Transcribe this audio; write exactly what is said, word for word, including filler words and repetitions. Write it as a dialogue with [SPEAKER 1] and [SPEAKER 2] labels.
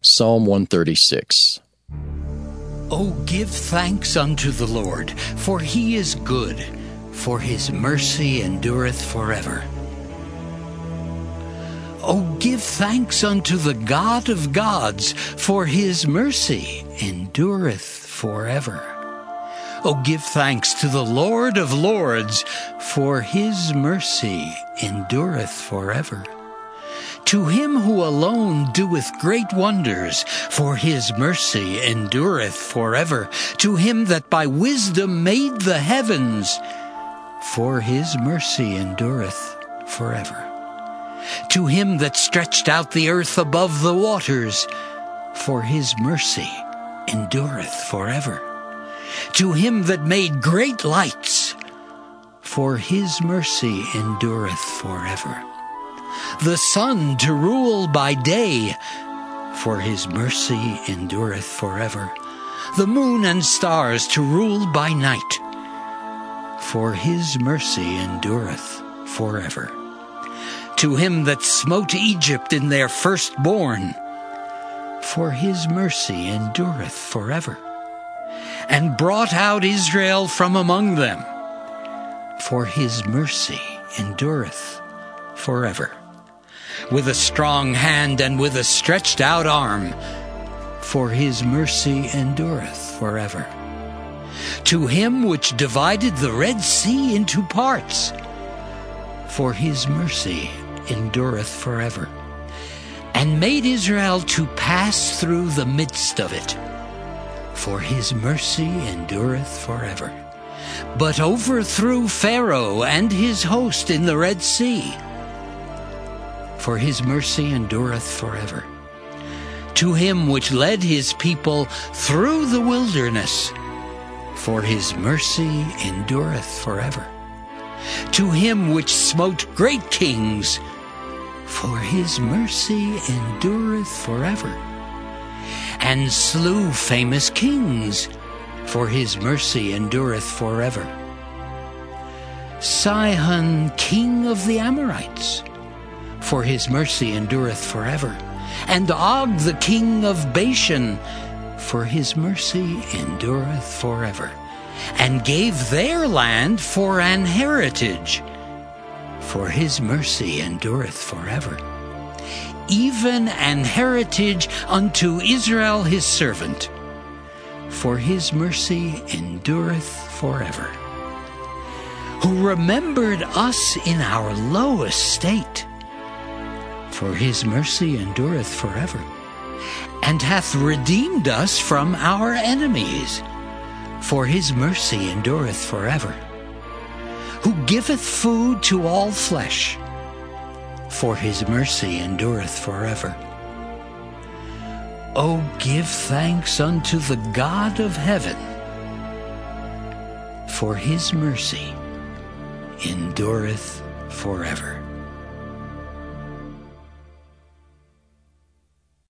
[SPEAKER 1] Psalm one thirty-six.
[SPEAKER 2] O give thanks unto the Lord, for he is good, for his mercy endureth forever. O give thanks unto the God of gods, for his mercy endureth forever. O give thanks to the Lord of lords, for his mercy endureth forever. To him who alone doeth great wonders, for his mercy endureth forever. To him that by wisdom made the heavens, for his mercy endureth forever. To him that stretched out the earth above the waters, for his mercy endureth forever. To him that made great lights, for his mercy endureth forever. The sun to rule by day, for his mercy endureth forever. The moon and stars to rule by night, for his mercy endureth forever. To him that smote Egypt in their firstborn, for his mercy endureth forever. And brought out Israel from among them, for his mercy endureth forever. With a strong hand and with a stretched out arm, for his mercy endureth forever. To him which divided the Red Sea into parts, for his mercy endureth forever, and made Israel to pass through the midst of it, for his mercy endureth forever, but overthrew Pharaoh and his host in the Red Sea, for his mercy endureth forever. To him which led his people through the wilderness, for his mercy endureth forever. To him which smote great kings, for his mercy endureth forever. And slew famous kings, for his mercy endureth forever. Sihon, king of the Amorites, for his mercy endureth forever. And Og, the king of Bashan, for his mercy endureth forever. And gave their land for an heritage, for his mercy endureth forever. Even an heritage unto Israel his servant, for his mercy endureth forever. Who remembered us in our low estate, for his mercy endureth forever, and hath redeemed us from our enemies, for his mercy endureth forever. Who giveth food to all flesh, for his mercy endureth forever. O give thanks unto the God of heaven, for his mercy endureth forever.